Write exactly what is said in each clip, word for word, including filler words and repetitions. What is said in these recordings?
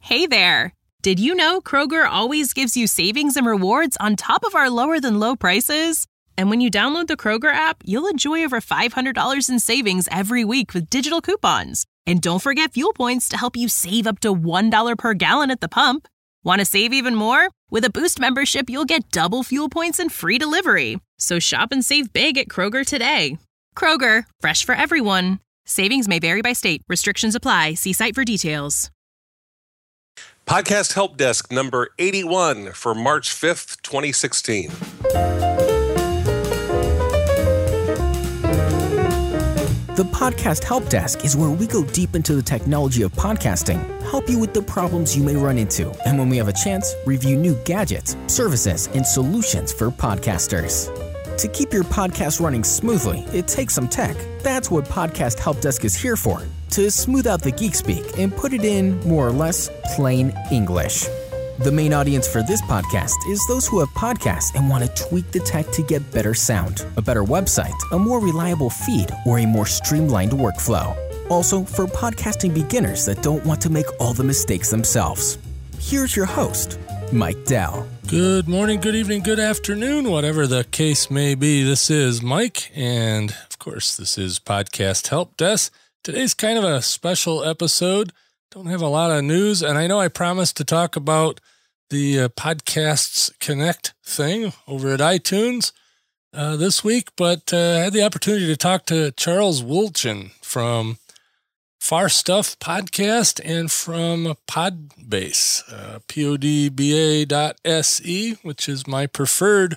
Hey there! Did you know Kroger always gives you savings and rewards on top of our lower-than-low prices? And when you download the Kroger app, you'll enjoy over five hundred dollars in savings every week with digital coupons. And don't forget fuel points to help you save up to one dollar per gallon at the pump. Want to save even more? With a Boost membership, you'll get double fuel points and free delivery. So shop and save big at Kroger today. Kroger, fresh for everyone. Savings may vary by state. Restrictions apply. See site for details. Podcast Help Desk number eighty-one for March fifth, twenty sixteen. The Podcast Help Desk is where we go deep into the technology of podcasting, help you with the problems you may run into, and when we have a chance, review new gadgets, services, and solutions for podcasters. To keep your podcast running smoothly, it takes some tech. That's what Podcast Help Desk is here for, to smooth out the geek speak and put it in, more or less, plain English. The main audience for this podcast is those who have podcasts and want to tweak the tech to get better sound, a better website, a more reliable feed, or a more streamlined workflow. Also, for podcasting beginners that don't want to make all the mistakes themselves. Here's your host, Mike Dell. Good morning, good evening, good afternoon, whatever the case may be. This is Mike, and of course, this is Podcast Help Desk. Today's kind of a special episode. Don't have a lot of news, and I know I promised to talk about the uh, Podcasts Connect thing over at iTunes uh, this week, but uh, I had the opportunity to talk to Charles Woolchin from Far Stuff Podcast and from Podbase, uh, P O D B A dot S E, which is my preferred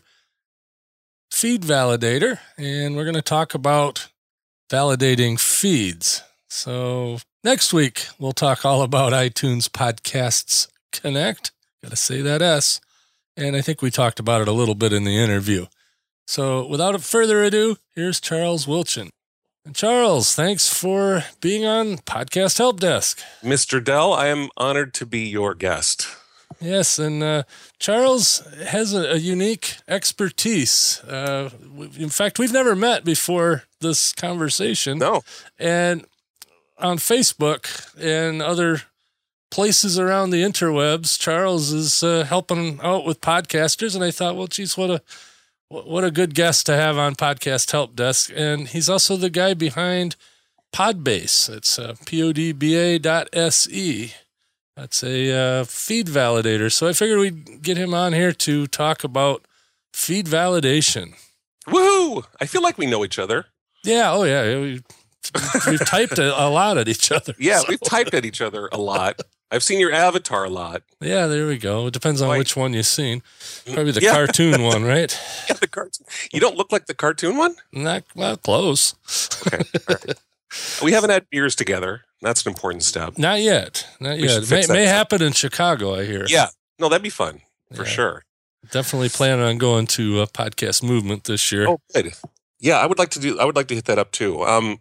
feed validator, and we're going to talk about validating feeds. So next week, we'll talk all about iTunes Podcasts Connect. Got to say that S. And I think we talked about it a little bit in the interview. So without further ado, here's Charles Woolchin. And Charles, thanks for being on Podcast Help Desk. Mister Dell, I am honored to be your guest. Yes, and uh, Charles has a, a unique expertise. Uh, in fact, we've never met before this conversation. No. And on Facebook and other places around the interwebs, Charles is uh, helping out with podcasters, and I thought, well, geez, what a what a good guest to have on Podcast Help Desk. And he's also the guy behind Podbase. It's uh, P O D B A dot S E. That's a uh, feed validator. So I figured we'd get him on here to talk about feed validation. Woohoo! I feel like we know each other. Yeah, oh yeah, we, we've typed a, a lot at each other. Yeah, so. We've typed at each other a lot. I've seen your avatar a lot. Yeah, there we go. It depends on Like, which one you've seen. Probably the yeah. cartoon one, right? Yeah, the cartoon. You don't look like the cartoon one? Not well, close. Okay, all right. We haven't had beers together. That's an important step. Not yet. Not We yet. should It may, fix that may stuff. happen in Chicago, I hear. Yeah. No, that'd be fun, for Yeah. sure. Definitely planning on going to a podcast movement this year. Oh, good. Yeah, I would like to do. I would like to hit that up too. Um,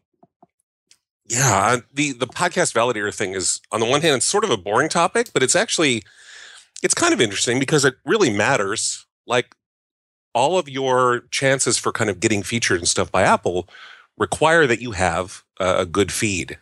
yeah, the the podcast validator thing is, on the one hand, it's sort of a boring topic, but it's actually it's kind of interesting because it really matters. Like, all of your chances for kind of getting featured and stuff by Apple require that you have a good feed.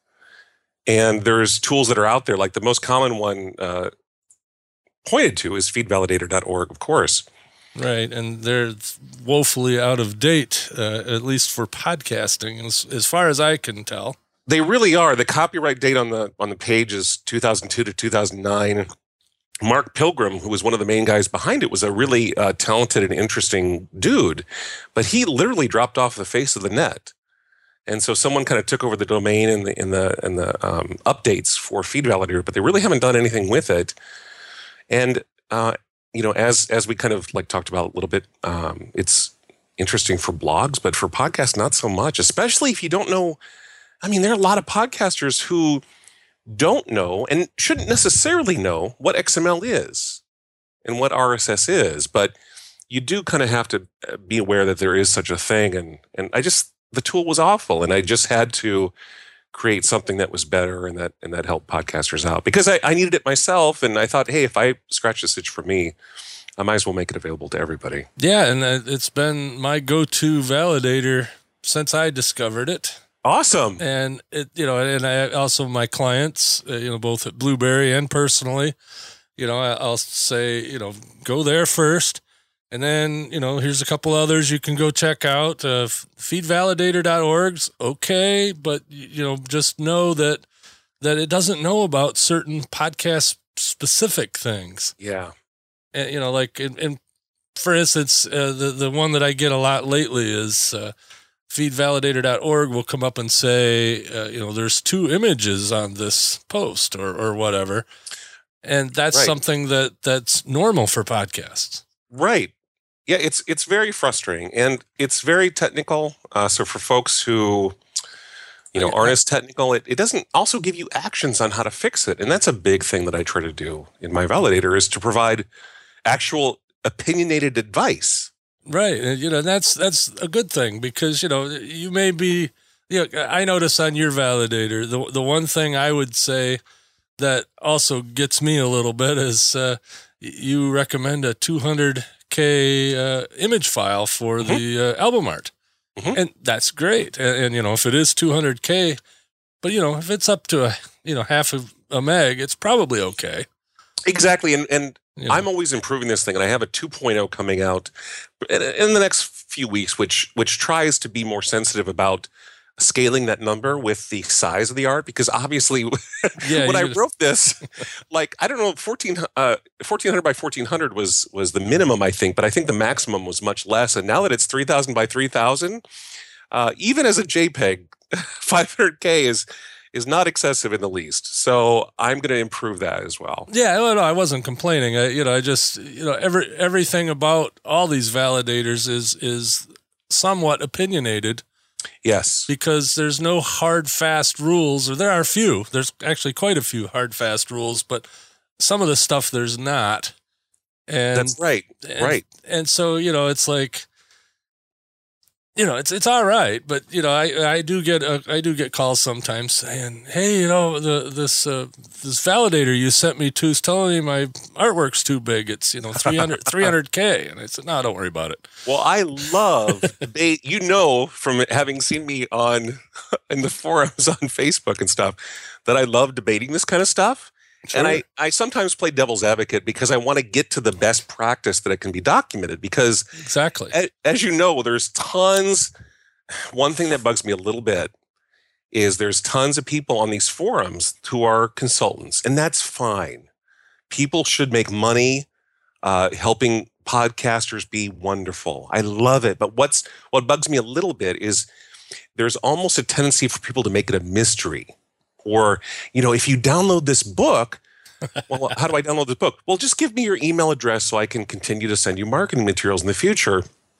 And there's tools that are out there. Like the most common one uh, pointed to is feed validator dot org, of course. Right, and they're woefully out of date, uh, at least for podcasting, as, as far as I can tell. They really are. The copyright date on the on the page is two thousand two to two thousand nine. Mark Pilgrim, who was one of the main guys behind it, was a really uh, talented and interesting dude, but he literally dropped off the face of the net. And so someone kind of took over the domain and the and the and the um, updates for Feed Validator, but they really haven't done anything with it. And uh, you know, as as we kind of like talked about a little bit, um, it's interesting for blogs, but for podcasts, not so much. Especially if you don't know. I mean, there are a lot of podcasters who don't know and shouldn't necessarily know what X M L is and what R S S is, but you do kind of have to be aware that there is such a thing. And and I just the tool was awful, and I just had to create something that was better and that and that helped podcasters out because I, I needed it myself, and I thought, hey, if I scratch this itch for me, I might as well make it available to everybody. Yeah, and it's been my go-to validator since I discovered it. Awesome. And it, you know, and I also my clients, uh, you know, both at Blueberry and personally, you know, I, I'll say, you know, go there first. And then, you know, here's a couple others you can go check out. Uh, feed validator dot org's okay, but, you know, just know that that it doesn't know about certain podcast specific things. Yeah. And, you know, like, in, in for instance, uh, the, the one that I get a lot lately is uh, feed validator dot org will come up and say, uh, you know, there's two images on this post or, or whatever. And that's right. something that that's normal for podcasts. Right. Yeah, it's it's very frustrating, and it's very technical. Uh, so for folks who, you know, aren't as technical, it, it doesn't also give you actions on how to fix it. And that's a big thing that I try to do in my validator, is to provide actual opinionated advice. Right. And, you know, that's that's a good thing, because, you know, you may be, you know, I notice on your validator, the the one thing I would say that also gets me a little bit is uh, you recommend a two hundred K uh, image file for mm-hmm. the uh, album art. Mm-hmm. And that's great. And, and, you know, if it is two hundred K, but, you know, if it's up to, a, you know, half of a meg, it's probably okay. Exactly. And, and you know. I'm always improving this thing. And I have a two point oh coming out in, in the next few weeks, which which tries to be more sensitive about scaling that number with the size of the art, because obviously yeah, when I just... wrote this, like, I don't know, fourteen, uh, fourteen hundred by fourteen hundred was was the minimum, I think, but I think the maximum was much less. And now that it's three thousand by three thousand, uh, even as a JPEG, five hundred K is is not excessive in the least. So I'm going to improve that as well. Yeah, well, no, I wasn't complaining. I, you know, I just, you know, every everything about all these validators is is somewhat opinionated. Yes. Because there's no hard, fast rules, or there are a few. There's actually quite a few hard, fast rules, but some of the stuff there's not. And that's right. And, right. And so, you know, it's like, you know, it's it's all right, but, you know, I I do get a, I do get calls sometimes saying, hey, you know, the this uh, this validator you sent me to is telling me my artwork's too big. It's, you know, three hundred K. And I said, no, don't worry about it. Well, I love debate. You know, from having seen me on in the forums on Facebook and stuff, that I love debating this kind of stuff. Sure. And I, I sometimes play devil's advocate because I want to get to the best practice that it can be documented. Because exactly, as, as you know, there's tons. One thing that bugs me a little bit is there's tons of people on these forums who are consultants, and that's fine. People should make money uh, helping podcasters be wonderful. I love it. But what's what bugs me a little bit is there's almost a tendency for people to make it a mystery. Or, you know, if you download this book, well, how do I download this book? Well, just give me your email address so I can continue to send you marketing materials in the future.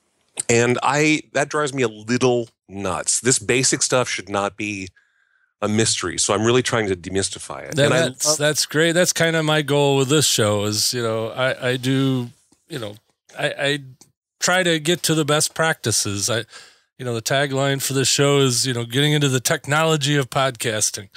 And I that drives me a little nuts. This basic stuff should not be a mystery. So I'm really trying to demystify it. That, and that's, love- that's great. That's kind of my goal with this show is, you know, I, I do, you know, I, I try to get to the best practices. I, you know, the tagline for this show is, you know, getting into the technology of podcasting.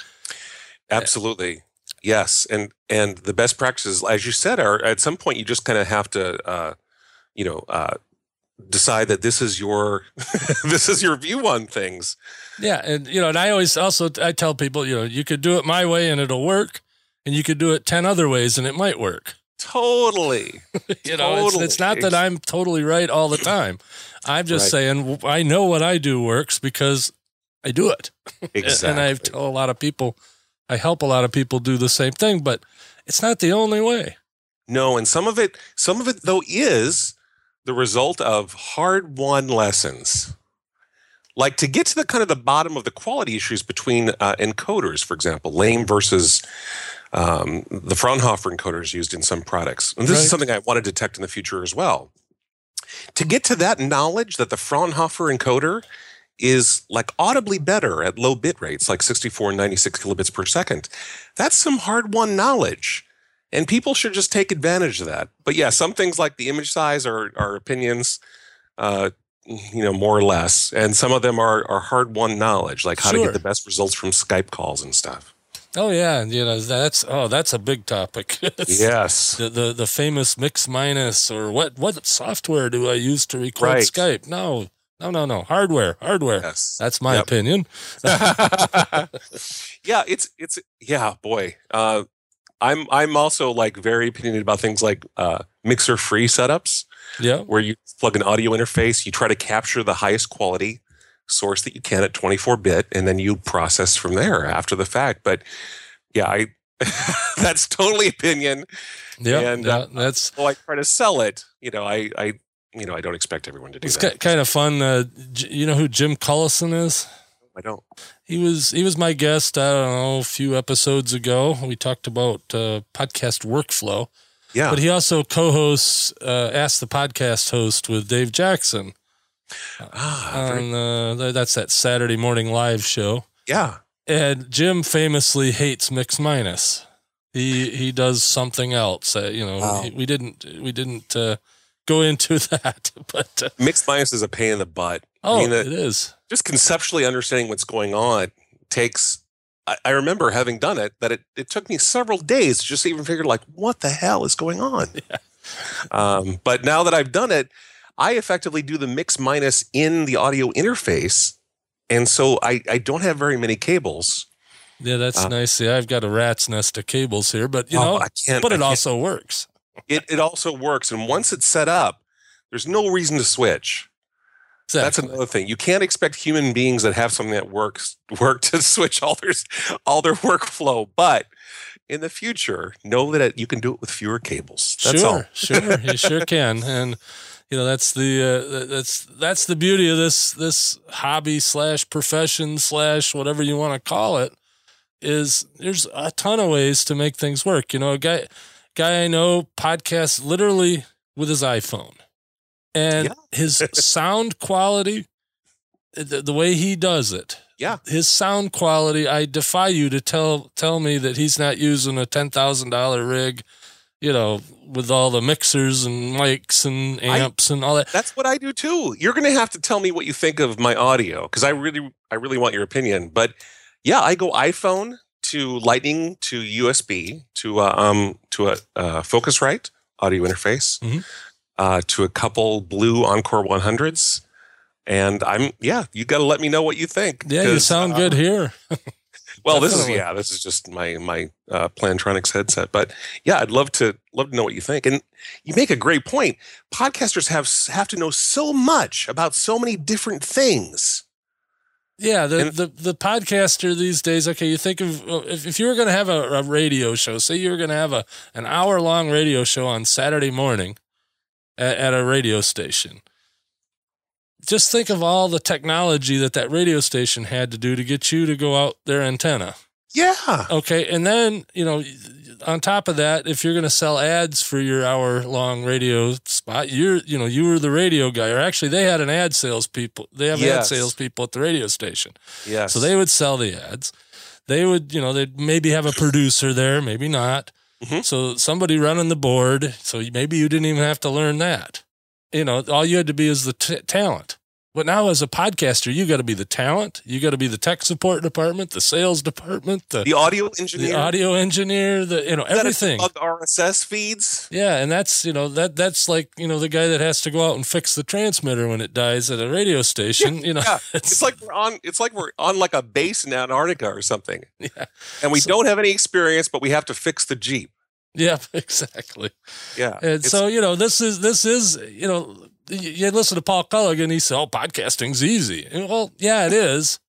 Absolutely. Yes. And and the best practices, as you said, are at some point you just kind of have to, uh, you know, uh, decide that this is your this is your view on things. Yeah. And, you know, and I always also I tell people, you know, you could do it my way and it'll work, and you could do it ten other ways and it might work. Totally. you know, totally. It's, it's not that I'm totally right all the time. I'm just right. saying I know what I do works because I do it. Exactly. And I tell a lot of people, I help a lot of people do the same thing, but it's not the only way. No, and some of it, some of it though is the result of hard-won lessons. Like to get to the kind of the bottom of the quality issues between uh, encoders, for example, Lame versus um, the Fraunhofer encoders used in some products. And this right. is something I want to detect in the future as well. To get to that knowledge that the Fraunhofer encoder is like audibly better at low bit rates, like sixty-four and ninety-six kilobits per second. That's some hard-won knowledge, and people should just take advantage of that. But yeah, some things like the image size are, are opinions, uh, you know, more or less, and some of them are, are hard-won knowledge, like how sure. to get the best results from Skype calls and stuff. Oh yeah, you know that's oh that's a big topic. Yes, the, the the famous mix minus, or what what software do I use to record right. Skype? No. No, no, no. Hardware, hardware. Yes. That's my Yep. opinion. yeah, it's it's yeah, boy. Uh, I'm I'm also like very opinionated about things like uh, mixer free setups, Yeah. where you plug an audio interface, you try to capture the highest quality source that you can at twenty-four bit, and then you process from there after the fact. But yeah, I that's totally opinion. Yeah, and yeah, uh, that's well, I try to sell it. You know, I I you know I don't expect everyone to do it's that. ki- kind of fun. Uh, J- you know who Jim Cullison is? I don't. He was he was my guest. I don't know, a few episodes ago. We talked about uh, podcast workflow. Yeah, But he also co-hosts uh, Ask the Podcast Host with Dave Jackson. ah, very, On uh, that's that Saturday morning live show. yeah. And Jim famously hates Mix Minus. He he does something else. Uh, you know, Wow. we didn't we didn't uh, go into that, but uh, Mixed minus is a pain in the butt. oh, I mean, it that, is. just conceptually understanding what's going on takes. I, I remember having done it that it, it took me several days to just even figure like what the hell is going on. Yeah. Um, but now that I've done it, I effectively do the mix minus in the audio interface, and so I, I don't have very many cables. Yeah, that's Uh, nice. See, I've got a rat's nest of cables here, but you Oh, know, I can't. but I it can't- also works. it it also works, and once it's set up, there's no reason to switch. That's Exactly. another thing. You can't expect human beings that have something that works work to switch all their all their workflow. But in the future, know that it, you can do it with fewer cables. That's sure, all. sure, you sure can, and you know that's the uh, that's that's the beauty of this this hobby slash profession slash whatever you want to call it. Is there's a ton of ways to make things work. You know, a guy guy I know podcasts literally with his iPhone, and Yeah. his sound quality, the, the way he does it. Yeah. His sound quality, I defy you to tell tell me that he's not using a ten thousand dollar rig, you know, with all the mixers and mics and amps and all that. That's what I do too. You're going to have to tell me what you think of my audio because I really, I really want your opinion. But yeah, I go iPhone to Lightning to U S B to uh, um to a uh, Focusrite audio interface Mhm. uh, to a couple Blue Encore one hundreds, and I'm yeah. You got to let me know what you think. Yeah, you 'cause, sound uh, good here. Well, this is Definitely. yeah, this is just my my uh, Plantronics headset, but yeah, I'd love to love to know what you think. And you make a great point. Podcasters have have to know so much about so many different things. Yeah, the, And- the the podcaster these days. Okay, you think of uh, if, if you were going to have a, a radio show, say you were going to have a an hour long radio show on Saturday morning at, at a radio station. Just think of all the technology that that radio station had to do to get you to go out their antenna. Yeah, Okay, and then you know, on top of that, if you're going to sell ads for your hour long radio spot, you're you know you were the radio guy, or actually they had an ad sales people. They have ad Yes. sales people at the radio station. yes. So they would sell the ads. They would, you know, they'd maybe have a producer there, maybe not. Mhm. So somebody running the board. So maybe you didn't even have to learn that. You know, all you had to be is the t- talent. But now as a podcaster, you got to be the talent. You got to be the tech support department, the sales department, the, the audio the engineer, audio engineer, the, you know, You gotta everything. debug R S S feeds. Yeah. And that's, you know, that that's like, you know, the guy that has to go out and fix the transmitter when it dies at a radio station, you know, Yeah, it's like we're on. It's like we're on like a base in Antarctica or something, yeah, and we So- don't have any experience, but we have to fix the Jeep. yeah, exactly. Yeah, And it's- so, you know, this is, this is, you know, you you listen to Paul Culligan, he said, oh, podcasting's easy. And, well, yeah, it is.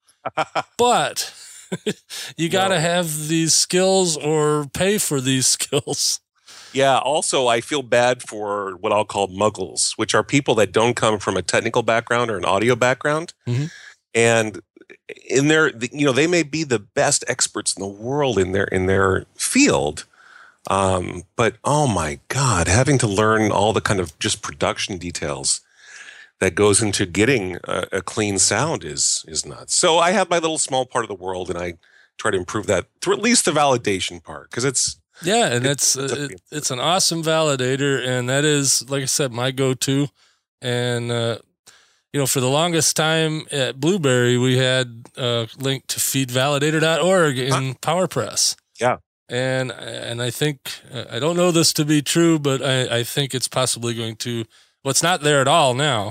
But you got to No. have these skills or pay for these skills. Yeah. Also, I feel bad for what I'll call muggles, which are people that don't come from a technical background or an audio background. Mhm. And in their, you know, they may be the best experts in the world in their in their field. Um, but oh my God, having to learn all the kind of just production details that goes into getting a, a clean sound is is nuts. So I have my little small part of the world, and I try to improve that through at least the validation part because it's Yeah, and It- it's it's a- uh, it, it's an awesome validator, and that is, like I said, my go-to. And uh, you know, for the longest time at Blueberry, we had uh, linked to feed validator dot org in PowerPress. Yeah. And and I think uh, I don't know this to be true, but I, I think it's possibly going to. Well, it's not there at all now,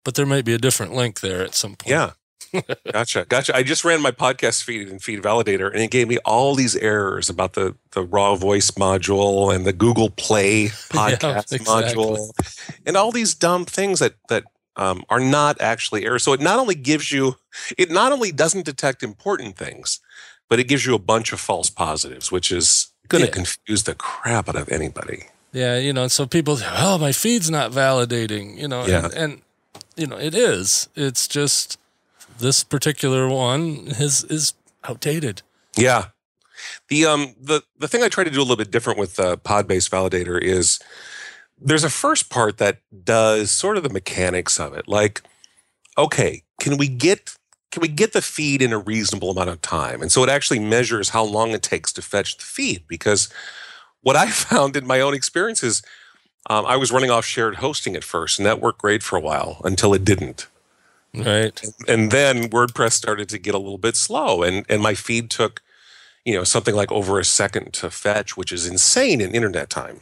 but there might be a different link there at some point. Yeah. Gotcha. Gotcha. I just ran my podcast feed in Feed Validator, and it gave me all these errors about the, the raw voice module and the Google Play podcast yeah, exactly. module and all these dumb things that, that um, are not actually errors. So it not only gives you, it not only doesn't detect important things, but it gives you a bunch of false positives, which is going to Yeah. confuse the crap out of anybody. Yeah, you know, and so people say, oh, my feed's not validating, you know, Yeah. and, and, you know, it is. It's just this particular one is is outdated. Yeah. The um the the thing I try to do a little bit different with the pod-based validator is there's a first part that does sort of the mechanics of it. Like, okay, can we get can we get the feed in a reasonable amount of time? And so it actually measures how long it takes to fetch the feed. Because what I found in my own experience is um, I was running off shared hosting at first, and that worked great for a while until it didn't. Right. And then WordPress started to get a little bit slow, and, and my feed took, you know, something like over a second to fetch, which is insane in internet time.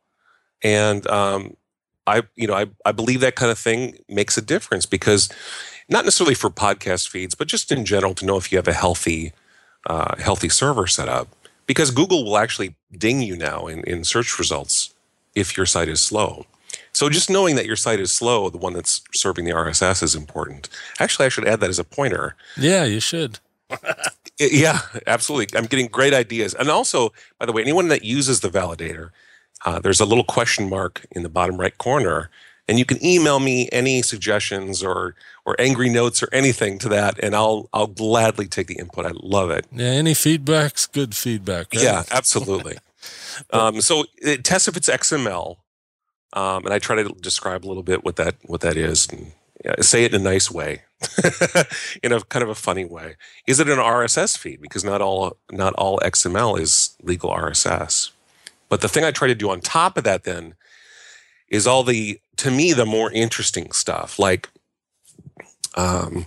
And um, I, you know, I, I believe that kind of thing makes a difference, because not necessarily for podcast feeds, but just in general to know if you have a healthy, uh, healthy server set up, because Google will actually ding you now in, in search results if your site is slow. So just knowing that your site is slow, the one that's serving the R S S, is important. Actually, I should add that as a pointer. Yeah, you should. Yeah, absolutely. I'm getting great ideas. And also, by the way, anyone that uses the validator, uh, there's a little question mark in the bottom right corner, and you can email me any suggestions or or angry notes or anything to that, and I'll I'll gladly take the input. I love it. Yeah, any feedback's good feedback. Right? Yeah, absolutely. um, so it tests if it's X M L. Um, and I try to describe a little bit what that what that is, and yeah, say it in a nice way, in a kind of a funny way. Is it an R S S feed? Because not all not all X M L is legal R S S. But the thing I try to do on top of that then is all the, to me, the more interesting stuff, like um,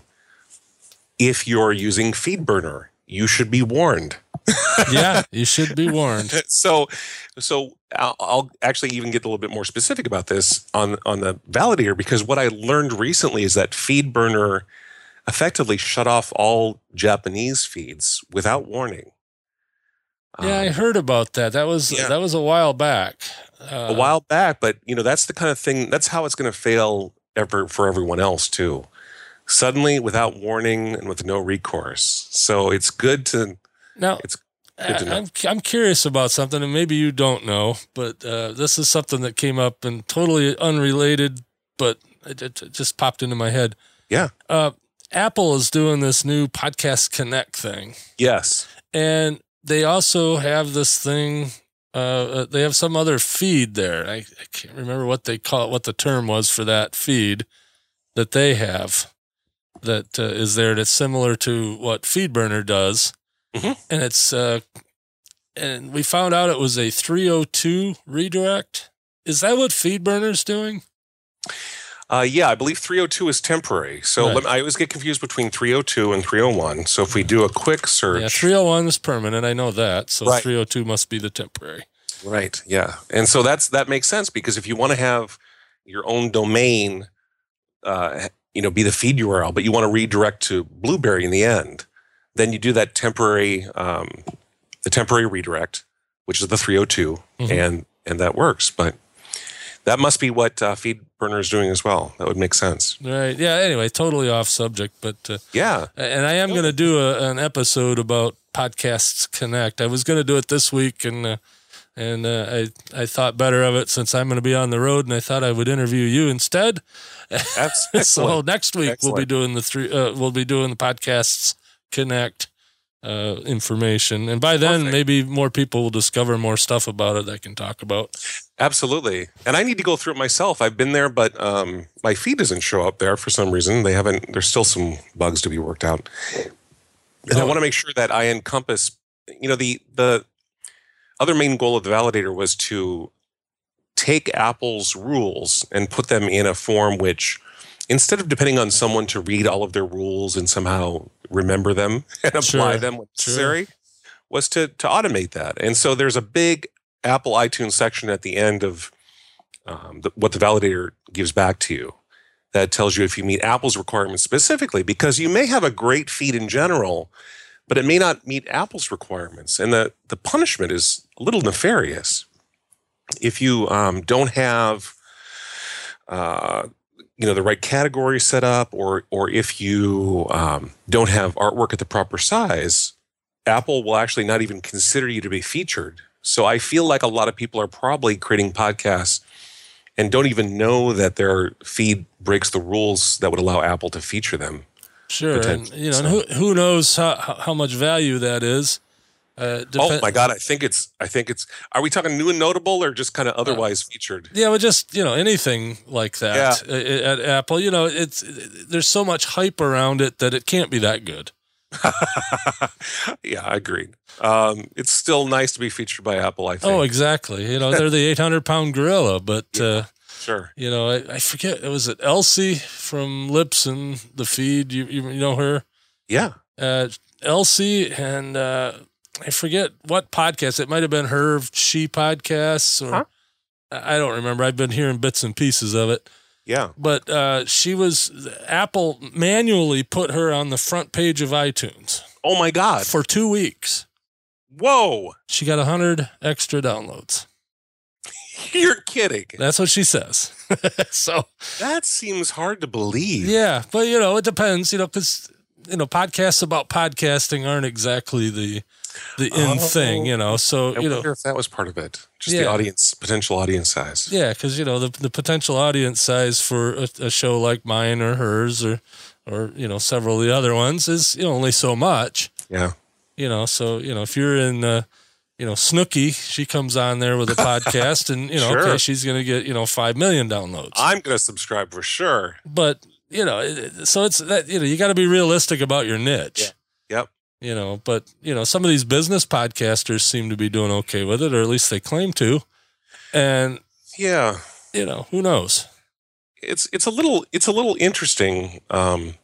if you're using FeedBurner, you should be warned. Yeah, you should be warned. So, so I'll, I'll actually even get a little bit more specific about this on on the validator, because what I learned recently is that FeedBurner effectively shut off all Japanese feeds without warning. Yeah, I Um, heard about that. That was yeah. that was a while back. Uh, a while back, but you know that's the kind of thing. That's how it's going to fail ever for everyone else too. Suddenly, without warning and with no recourse. So it's good to. Now, It's good to know. I- I'm I'm curious about something, and maybe you don't know, but uh, this is something that came up and totally unrelated, but it, it, it just popped into my head. Yeah. Uh, Apple is doing this new Podcast Connect thing, Yes. and they also have this thing. Uh, they have some other feed there. I, I can't remember what they call it, what the term was for that feed that they have that uh, is there. That's similar to what FeedBurner does. Mhm. And it's uh, and we found out it was a three oh two redirect. Is that what FeedBurner's doing? Uh, yeah, I believe three oh two is temporary. So Right. let me, I always get confused between three oh two and three oh one. So if we do a quick search. Yeah, three oh one is permanent. I know that. So Right. three oh two must be the temporary. Right. Yeah. And so that's that makes sense, because if you want to have your own domain, uh, you know, be the feed U R L, but you want to redirect to Blueberry in the end, then you do that temporary, um, the temporary redirect, which is the three oh two, Mhm. and and that works. But that must be what uh, FeedBurner is doing as well. That would make sense. Right. Yeah. Anyway, totally off subject, but uh, Yeah. and I am going to do a, an episode about Podcasts Connect. I was going to do it this week, and uh, and uh, I I thought better of it since I'm going to be on the road, and I thought I would interview you instead. That's So excellent. next week we'll be Excellent. doing the three. Uh, we'll be doing the Podcasts Connect uh, information, and by then Perfect. maybe more people will discover more stuff about it I can talk about. Absolutely. And I need to go through it myself. I've been there, but um, my feed doesn't show up there for some reason. They haven't, there's still some bugs to be worked out. And I Oh. want to make sure that I encompass, you know, the, the other main goal of the validator was to take Apple's rules and put them in a form which, instead of depending on someone to read all of their rules and somehow remember them and apply Sure, them when sure. necessary, was to, to automate that. And so there's a big Apple iTunes section at the end of um, the, what the validator gives back to you. that tells you if you meet Apple's requirements specifically, because you may have a great feed in general, but it may not meet Apple's requirements. And the, the punishment is a little nefarious. If you um, don't have uh, you know, the right category set up, or or if you um, don't have artwork at the proper size, Apple will actually not even consider you to be featured. So I feel like a lot of people are probably creating podcasts and don't even know that their feed breaks the rules that would allow Apple to feature them. Sure, and you know, so. and who who knows how how much value that is. Uh, dep- oh my God! I think it's. I think it's. Are we talking new and notable, or just kind of otherwise uh, featured? Yeah, but just you know anything like that yeah. at, at Apple. You know, it's there's so much hype around it that it can't be that good. Yeah, I agree. Um, it's still nice to be featured by Apple, I think. Oh, exactly. You know, they're the eight hundred pound gorilla, but yeah, uh, sure. You know, I, I forget. It was it Elsie from Lips and the Feed. You you, you know her? Yeah, uh, Elsie and. Uh, I forget what podcast. It might have been her She Podcasts, or huh? I don't remember. I've been hearing bits and pieces of it. Yeah. But uh, she was, Apple manually put her on the front page of iTunes. Oh my God. For two weeks. Whoa. She got one hundred extra downloads. You're kidding. That's what she says. So that seems hard to believe. Yeah. But, you know, it depends, you know, because, you know, podcasts about podcasting aren't exactly the, the in oh, thing, you know, so, I you know. I wonder if that was part of it. Just yeah. the audience, potential audience size. Yeah, because, you know, the the potential audience size for a, a show like mine or hers or, or, you know, several of the other ones is, you know, only so much. Yeah. You know, so, you know, if you're in, uh, you know, Snooki, she comes on there with a podcast and, you know, sure. okay, she's going to get, you know, five million downloads. I'm going to subscribe for sure. But, you know, so it's that, you know, you got to be realistic about your niche. Yeah. Yep. You know, but, you know, some of these business podcasters seem to be doing okay with it, or at least they claim to. And, yeah, you know, who knows? It's it's a little it's a little interesting. Um,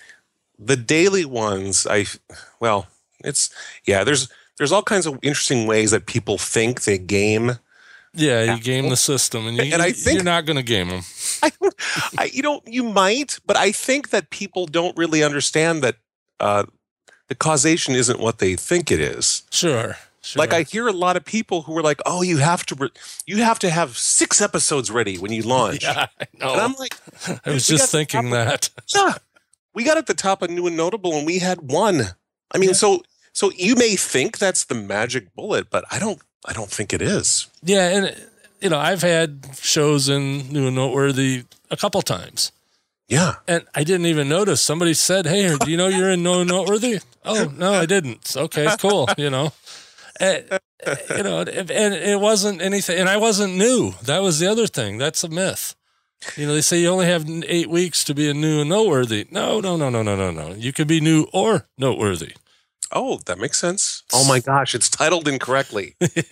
the daily ones, I, well, it's, yeah, there's there's all kinds of interesting ways that people think they game. Yeah, you game the system, and, you, and I think, you're not going to game them. I, I, you know, you might, but I think that people don't really understand that uh, the causation isn't what they think it is. Sure, sure. Like I hear a lot of people who are like, "Oh, you have to, re- you have to have six episodes ready when you launch." Yeah, I know. And I'm like, I was just thinking that. Of, yeah, we got at the top of New and Notable, and we had one. I mean, yeah. so so you may think that's the magic bullet, but I don't. I don't think it is. Yeah, and you know, I've had shows in New and Noteworthy a couple times. Yeah. And I didn't even notice. Somebody said, "Hey, do you know you're in No Noteworthy?" Oh, no, I didn't. Okay, cool. You know, and, you know, and it wasn't anything. And I wasn't new. That was the other thing. That's a myth. You know, they say you only have eight weeks to be a new and noteworthy. No, no, no, no, no, no, no. You could be new or noteworthy. Oh, that makes sense. Oh my gosh, it's titled incorrectly.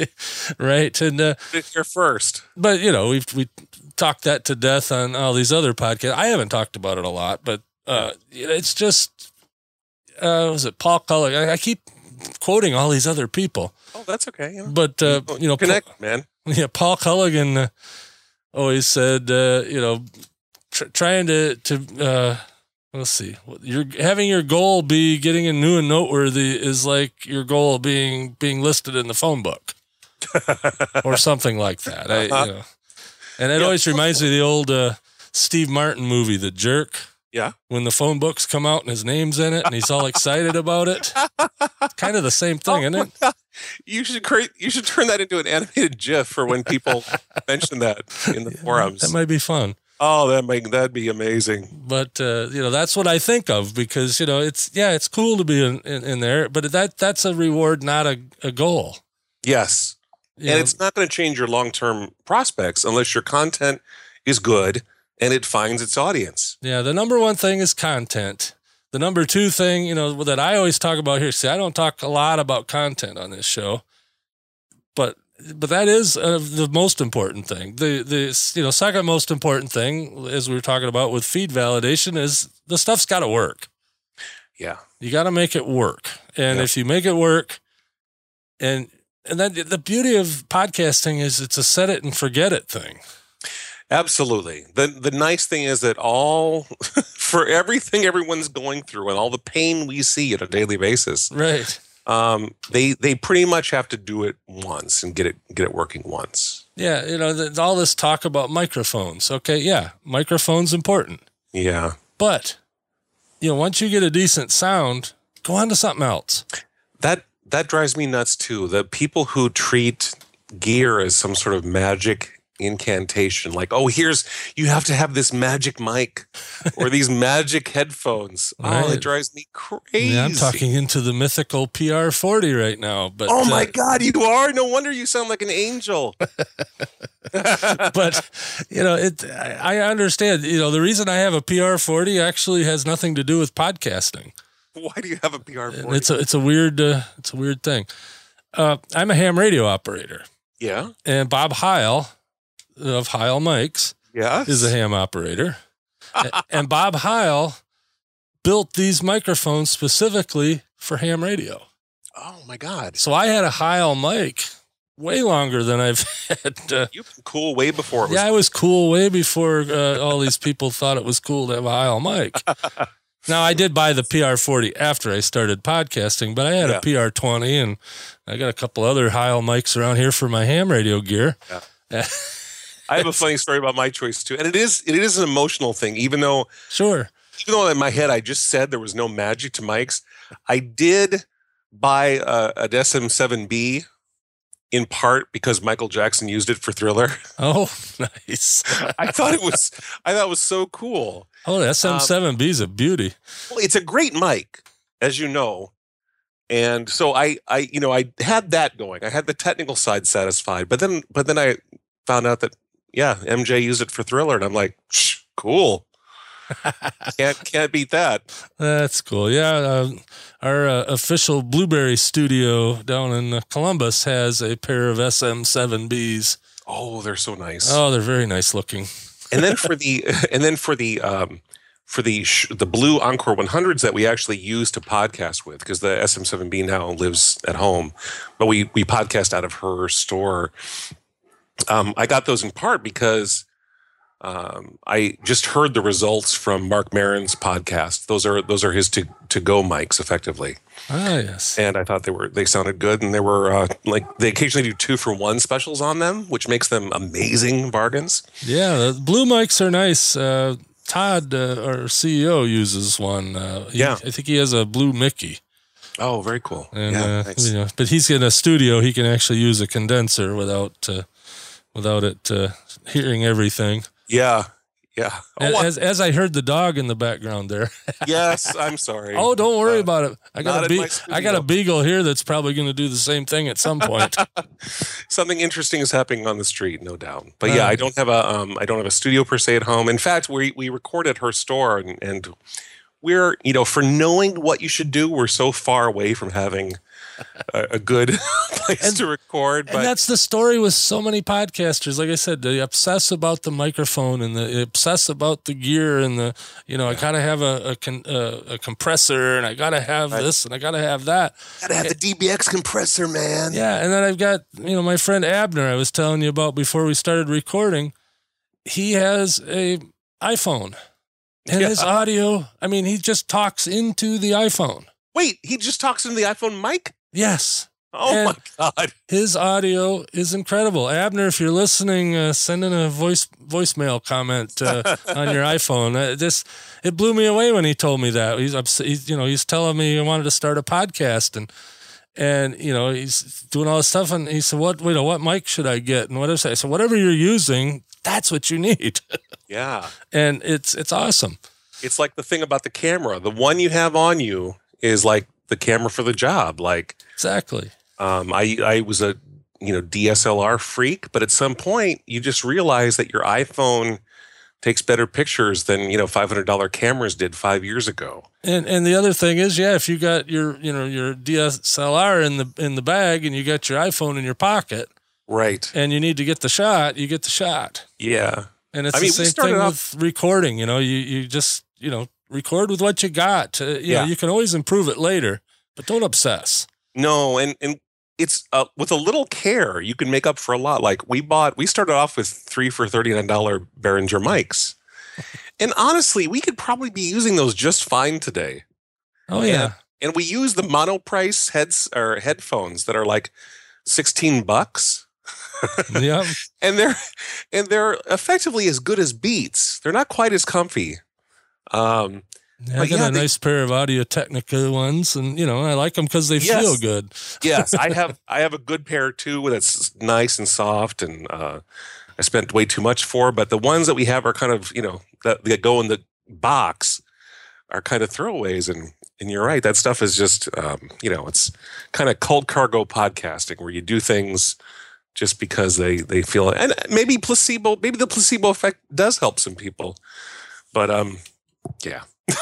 Right. And uh, you're first. But you know, we've we talked that to death on all these other podcasts. I haven't talked about it a lot, but uh, it's just uh, was it Paul Culligan? I, I keep quoting all these other people. Oh, that's okay. Yeah. But uh, you know, connect, Paul, man. Yeah, Paul Culligan uh, always said, uh, you know, tr- trying to to. Uh, Let's see. You're having your goal be getting a new and noteworthy is like your goal being being listed in the phone book, or something like that. I, you know. And it yeah. always reminds me of the old uh, Steve Martin movie, The Jerk. Yeah. When the phone books come out and his name's in it, and he's all excited about it. It's kind of the same thing, oh, isn't it? You should create. You should turn that into an animated GIF for when people mention that in the yeah, forums. That might be fun. Oh, that might that'd be amazing. But uh, you know, that's what I think of because you know it's yeah, it's cool to be in, in, in there, but that that's a reward, not a, a goal. Yes, you and know? It's not going to change your long term prospects unless your content is good and it finds its audience. Yeah, the number one thing is content. The number two thing, you know, that I always talk about here. See, I don't talk a lot about content on this show, but. But that is uh, the most important thing. The the you know second most important thing, as we were talking about with feed validation, is the stuff's got to work. Yeah, you got to make it work, and yep. if you make it work, and and then the beauty of podcasting is it's a set it and forget it thing. Absolutely. The the nice thing is that all for everything everyone's going through and all the pain we see on a daily basis, Right. um, they they pretty much have to do it once and get it get it working once. Yeah. You know, the, all this talk about microphones. Okay. Yeah. Microphone's important. Yeah. But, you know, once you get a decent sound, go on to something else. That that drives me nuts too. The people who treat gear as some sort of magic incantation, like, oh, here's, you have to have this magic mic or these magic headphones. Right. Oh, it drives me crazy. Yeah, I'm talking into the mythical P R forty right now. But oh my uh, God, you are? No wonder you sound like an angel. But, you know, it. I I understand, you know, the reason I have a P R forty actually has nothing to do with podcasting. Why do you have a P R forty? It's a, it's a weird, uh, it's a weird thing. Uh, I'm a ham radio operator. Yeah. And Bob Heil of Heil Mics Yes. is a ham operator. A- and Bob Heil built these microphones specifically for ham radio. Oh my God. So I had a Heil mic way longer than I've had. Uh, You've been cool way before it was. yeah, I was cool way before uh, all these people thought it was cool to have a Heil mic. Now, I did buy the P R forty after I started podcasting, but I had Yeah. a P R twenty, and I got a couple other Heil mics around here for my ham radio gear. Yeah. I have a funny story about my choice too, and it is it is an emotional thing. Even though, Sure. even though in my head I just said there was no magic to mics, I did buy a, an S M seven B in part because Michael Jackson used it for Thriller. Oh, nice. I thought it was I thought it was so cool. Oh, the S M seven B is a beauty. Well, it's a great mic, as you know. And so I, I, you know, I had that going. I had the technical side satisfied, but then, but then I found out that, yeah, M J used it for Thriller, and I'm like, Shh, cool. can't can't beat that. That's cool. Yeah, uh, our uh, official Blueberry studio down in uh, Columbus has a pair of S M seven Bs. Oh, they're so nice. Oh, they're very nice looking. and then for the, and then for the, um, for the sh- the blue Encore one hundreds that we actually use to podcast with, because the S M seven B now lives at home, but we we podcast out of her store. Um, I got those in part because um, I just heard the results from Mark Maron's podcast. Those are those are his to to go mics, effectively. Ah, yes. And I thought they were they sounded good, and they were uh, like they occasionally do two for one specials on them, which makes them amazing bargains. Yeah, the blue mics are nice. Uh, Todd, uh, our C E O, uses one. Uh, he, Yeah. I think he has a blue Mickey. Oh, very cool. And, yeah, uh, nice. you know, but he's in a studio. He can actually use a condenser without uh, without it uh, hearing everything. yeah, yeah. Oh, As, as I heard the dog in the background there. yes, I'm sorry. Oh, don't worry Uh, about it. I got not a in be- my I got a studio. beagle here that's probably going to do the same thing at some point. Something interesting is happening on the street, no doubt. But Uh, yeah, I don't have a um, I don't have a studio per se at home. In fact, we we record at her store, and, and we're you know for knowing what you should do, we're so far away from having a, a good place And- to record. And But that's the story with so many podcasters. Like I said, they obsess about the microphone and they obsess about the gear and the, you know, I gotta have a a, con, uh, a compressor and I gotta have Right. this and I gotta have that. gotta have the D B X compressor, man. Yeah, and then I've got, you know, my friend Abner I was telling you about before we started recording. He has a iPhone. And Yeah. his audio, I mean, he just talks into the iPhone. Wait, he just talks into the iPhone mic? Yes. Oh And- my God. His audio is incredible. Abner, if you're listening, uh, send in a voice voicemail comment uh, on your iPhone. Uh, this it blew me away when he told me that. He's, ups- he's you know he's telling me he wanted to start a podcast and and you know he's doing all this stuff and he said, "What you know what mic should I get?" And what I said, "Whatever you're using, that's what you need." Yeah. And it's it's awesome. It's like the thing about the camera. The one you have on you is like the camera for the job. Like Exactly. Um, I I was a you know D S L R freak, but at some point you just realize that your iPhone takes better pictures than you know five hundred dollar cameras did five years ago. And and the other thing is, yeah, if you got your you know your D S L R in the in the bag and you got your iPhone in your pocket Right. and you need to get the shot, you get the shot. Yeah. And it's I mean, the we same started thing off- with recording. You know, you you just you know record with what you got. Uh, you Yeah. know, you can always improve it later, but don't obsess. No, and and it's uh, with a little care, you can make up for a lot. Like we bought, we started off with three for thirty-nine dollars Behringer mics. And honestly, we could probably be using those just fine today. Oh, yeah. And, and we use the monoprice heads or headphones that are like sixteen bucks. Yeah. And they're and they're effectively as good as Beats. They're not quite as comfy. Um, yeah, I got yeah, a they, nice pair of Audio-Technica ones, and you know I like them because they yes, feel good. Yes, I have I have a good pair too that's nice and soft, and uh, I spent way too much for. But the ones that we have are kind of you know that, that go in the box are kind of throwaways, and and you're right, that stuff is just um, you know it's kind of cold cargo podcasting where you do things just because they they feel it. And maybe placebo, maybe the placebo effect does help some people, but um, yeah.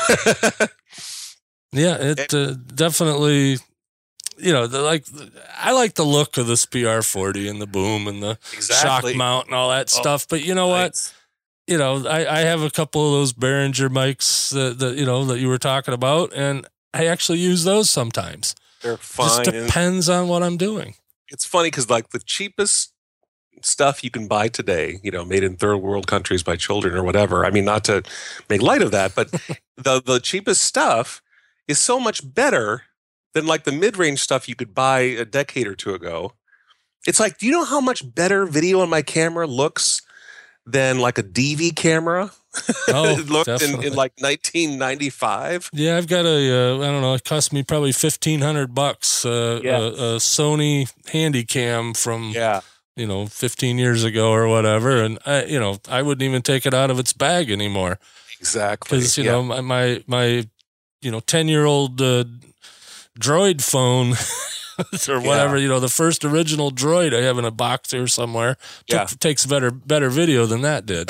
Yeah, it uh, definitely, you know, the, like I like the look of this P R forty and the boom and the exactly. shock mount and all that oh, stuff. But you know nice. what? You know, I, I have a couple of those Behringer mics that, that, you know, that you were talking about, and I actually use those sometimes. They're fine. It just depends on what I'm doing. It's funny because like the cheapest stuff you can buy today, you know, made in third world countries by children or whatever. I mean, not to make light of that, but the the cheapest stuff is so much better than like the mid-range stuff you could buy a decade or two ago. It's like, do you know how much better video on my camera looks than like a D V camera? Oh, it looked in, in like nineteen ninety-five. Yeah, I've got a, uh, I don't know, it cost me probably fifteen hundred bucks, uh, yeah. a, a Sony Handycam from, yeah. you know, fifteen years ago or whatever. And I, you know, I wouldn't even take it out of its bag anymore. Exactly. Because, you yeah. know, my, my, my, you know, ten year old uh, Droid phone or whatever, yeah. you know, the first original Droid I have in a box here somewhere took, yeah. takes better, better video than that did.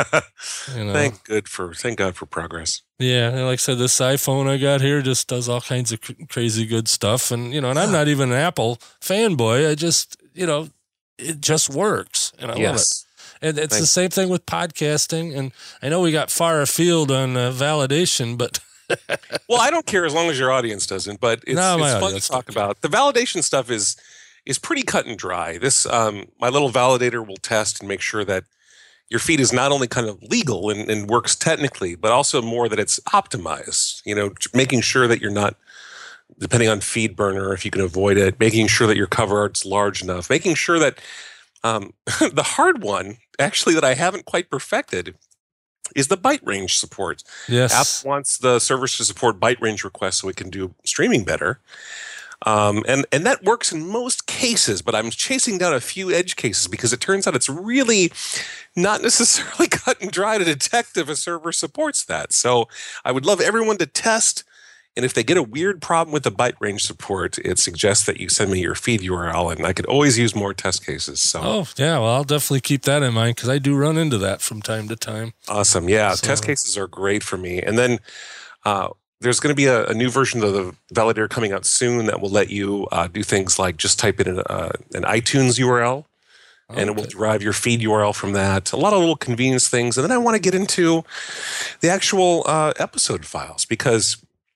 You know? Thank good for, thank God for progress. Yeah. And like I said, this iPhone I got here just does all kinds of cr- crazy good stuff. And, you know, and I'm not even an Apple fanboy. I just, you know, it just works, and I yes. love it. And it's Thanks. The same thing with podcasting. And I know we got far afield on uh, validation, but well, I don't care as long as your audience doesn't. But it's, no, it's fun to talk about. The validation stuff is is pretty cut and dry. This um, my little validator will test and make sure that your feed is not only kind of legal and, and works technically, but also more that it's optimized. You know, making sure that you're not depending on feed burner, if you can avoid it, making sure that your cover art's large enough, making sure that um, the hard one, actually, that I haven't quite perfected, is the byte range support. Yes. Apple wants the servers to support byte range requests so we can do streaming better. Um, and, and that works in most cases, but I'm chasing down a few edge cases because it turns out it's really not necessarily cut and dry to detect if a server supports that. So I would love everyone to test. And if they get a weird problem with the byte range support, it suggests that you send me your feed U R L, and I could always use more test cases. So, oh yeah, well I'll definitely keep that in mind because I do run into that from time to time. Awesome, yeah, so. Test cases are great for me. And then uh, there's going to be a, a new version of the validator coming out soon that will let you uh, do things like just type in an, uh, an iTunes U R L, and okay. it will derive your feed U R L from that. A lot of little convenience things, and then I want to get into the actual uh, episode files because.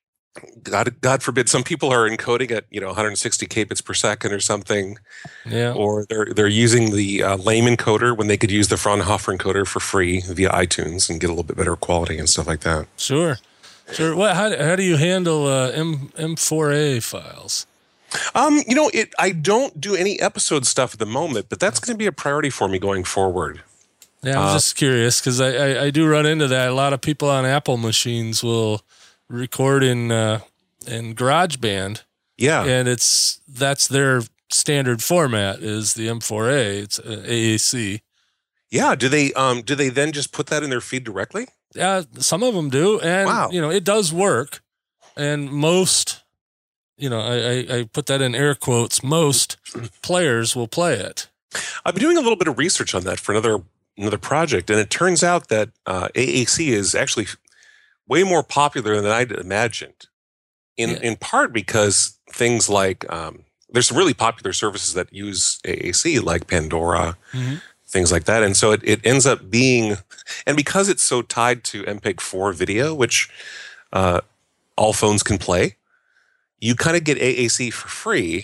God, God forbid, some people are encoding at you know one hundred sixty kbits per second or something, yeah. Or they're they're using the uh, lame encoder when they could use the Fraunhofer encoder for free via iTunes and get a little bit better quality and stuff like that. Sure, sure. What? How, how do you handle uh, M M4A files? Um, you know, it. I don't do any episode stuff at the moment, but that's going to be a priority for me going forward. Yeah, I'm uh, just curious because I, I I do run into that. A lot of people on Apple machines will record in uh, in GarageBand, yeah, and it's that's their standard format is the M four A. It's uh, A A C. Yeah, do they um do they then just put that in their feed directly? Yeah, some of them do, and wow. you know it does work. And most, you know, I, I, I put that in air quotes. Most players will play it. I've been doing a little bit of research on that for another another project, and it turns out that uh, A A C is actually way more popular than I'd imagined, in yeah. in part because things like um, there's some really popular services that use A A C like Pandora, mm-hmm. things like that, and so it, it ends up being, and because it's so tied to M P E G four video, which uh, all phones can play, you kind of get A A C for free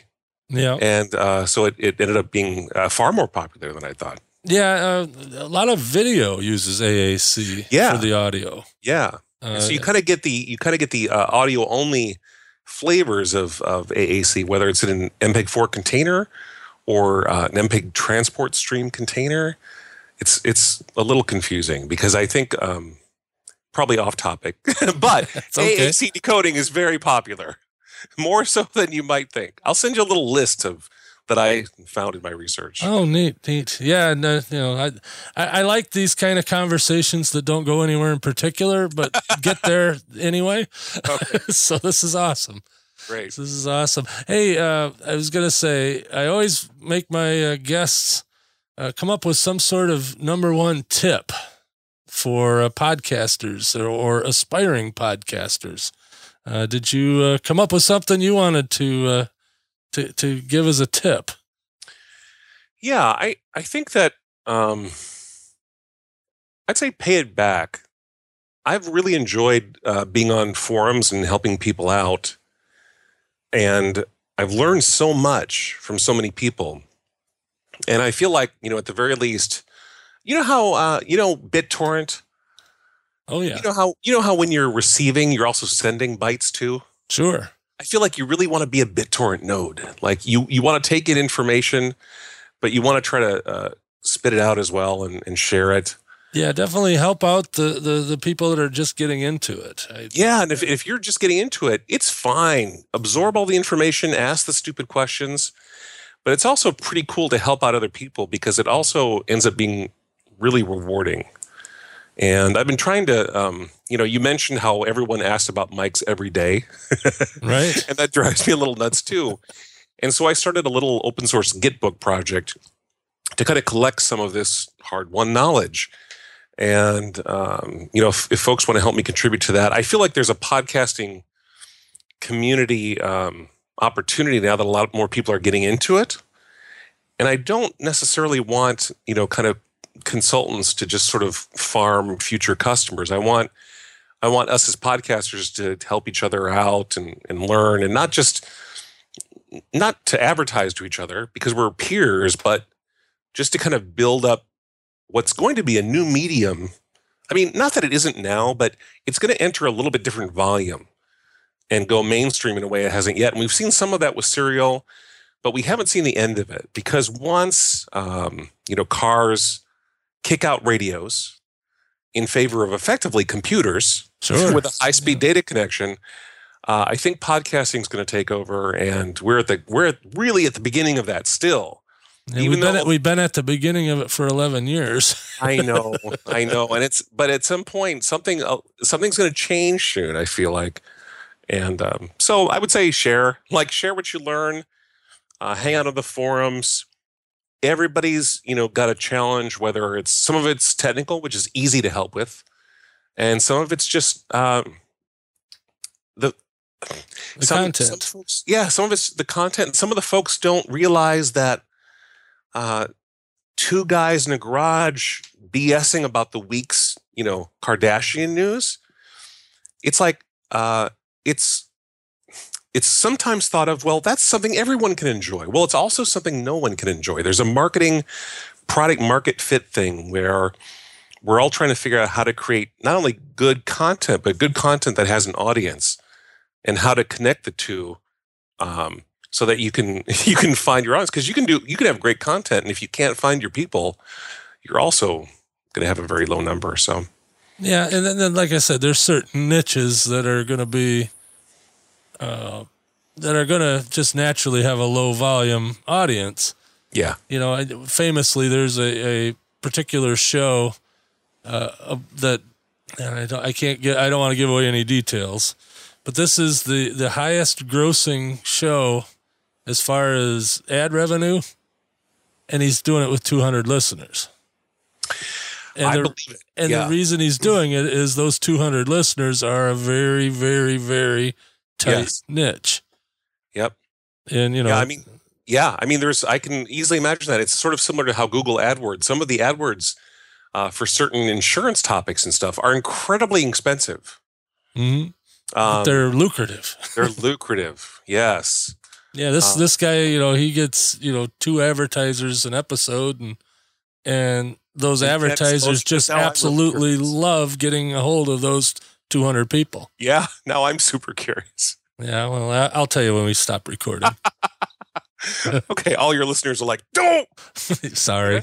Yeah. And uh, so it, it ended up being uh, far more popular than I thought. Yeah, uh, a lot of video uses A A C yeah. for the audio. Yeah. Uh, so you kind of get the you kind of get the uh, audio only flavors of of A A C, whether it's in an M P E G four container or uh, an M P E G transport stream container. It's it's a little confusing because I think um, probably off topic, but okay. A A C decoding is very popular, more so than you might think. I'll send you a little list of that I found in my research. Oh, neat, neat. Yeah, no, you know, I, I I like these kind of conversations that don't go anywhere in particular, but get there anyway. Okay. So this is awesome. Great. This is awesome. Hey, uh, I was gonna say, I always make my uh, guests uh, come up with some sort of number one tip for uh, podcasters or, or aspiring podcasters. Uh, did you uh, come up with something you wanted to? Uh, To, to give us a tip? Yeah, I, I think that um, I'd say pay it back. I've really enjoyed uh, being on forums and helping people out. And I've learned so much from so many people. And I feel like, you know, at the very least, you know how, uh, you know, BitTorrent? Oh, yeah. You know how, you know how when you're receiving, you're also sending bytes too? Sure. I feel like you really want to be a BitTorrent node. Like you, you want to take in information, but you want to try to uh, spit it out as well and, and share it. Yeah, definitely help out the, the, the people that are just getting into it. I, yeah, and if, if you're just getting into it, it's fine. Absorb all the information, ask the stupid questions. But it's also pretty cool to help out other people because it also ends up being really rewarding. And I've been trying to, um, you know, you mentioned how everyone asks about mics every day. Right. And that drives me a little nuts too. And so I started a little open source Gitbook project to kind of collect some of this hard-won knowledge. And, um, you know, if, if folks want to help me contribute to that, I feel like there's a podcasting community um, opportunity now that a lot more people are getting into it. And I don't necessarily want, you know, kind of consultants to just sort of farm future customers. I want I want us as podcasters to help each other out and, and learn, and not just not to advertise to each other because we're peers, but just to kind of build up what's going to be a new medium. I mean, not that it isn't now, but it's going to enter a little bit different volume and go mainstream in a way it hasn't yet. And we've seen some of that with Serial, but we haven't seen the end of it because once um, you know, cars kick out radios in favor of effectively computers sure. with a high-speed yeah. data connection, uh, I think podcasting is going to take over, and we're at the we're at really at the beginning of that still. Yeah, Even we've been though, at, we've been at the beginning of it for eleven years. I know, I know, and it's but at some point something uh, something's going to change soon. I feel like, and um, so I would say share, like share what you learn, uh, hang out on the forums. Everybody's, you know, got a challenge, whether it's some of it's technical, which is easy to help with, and some of it's just um, the, the some, content. Some folks, yeah, some of it's the content. Some of the folks don't realize that uh, two guys in a garage BSing about the week's, you know, Kardashian news. It's like uh, it's. It's sometimes thought of, well, that's something everyone can enjoy. Well, it's also something no one can enjoy. There's a marketing product market fit thing where we're all trying to figure out how to create not only good content, but good content that has an audience, and how to connect the two um, so that you can you can find your audience. Because you can do you can have great content, and if you can't find your people, you're also going to have a very low number. So, yeah, and then, then like I said, there's certain niches that are going to be. Uh, that are going to just naturally have a low volume audience. Yeah. You know, famously, there's a, a particular show uh, that, and I don't, I can't get, I don't want to give away any details, but this is the, the highest grossing show as far as ad revenue, and he's doing it with two hundred listeners. And I the, believe it. And yeah. the reason he's doing it is those two hundred listeners are a very, very, very tight yes. niche. Yep. And, you know, yeah, I mean, yeah, I mean, there's, I can easily imagine that. It's sort of similar to how Google AdWords, some of the AdWords uh, for certain insurance topics and stuff are incredibly expensive. Mm-hmm. Um, they're lucrative. They're lucrative. Yes. Yeah, this Uh, this guy, you know, he gets, you know, two advertisers an episode, and and those And that's advertisers most- just now I'm absolutely curious. love getting a hold of those two hundred people. Yeah, now I'm super curious. Yeah, well, I- I'll tell you when we stop recording. Okay, all your listeners are like, don't. Sorry.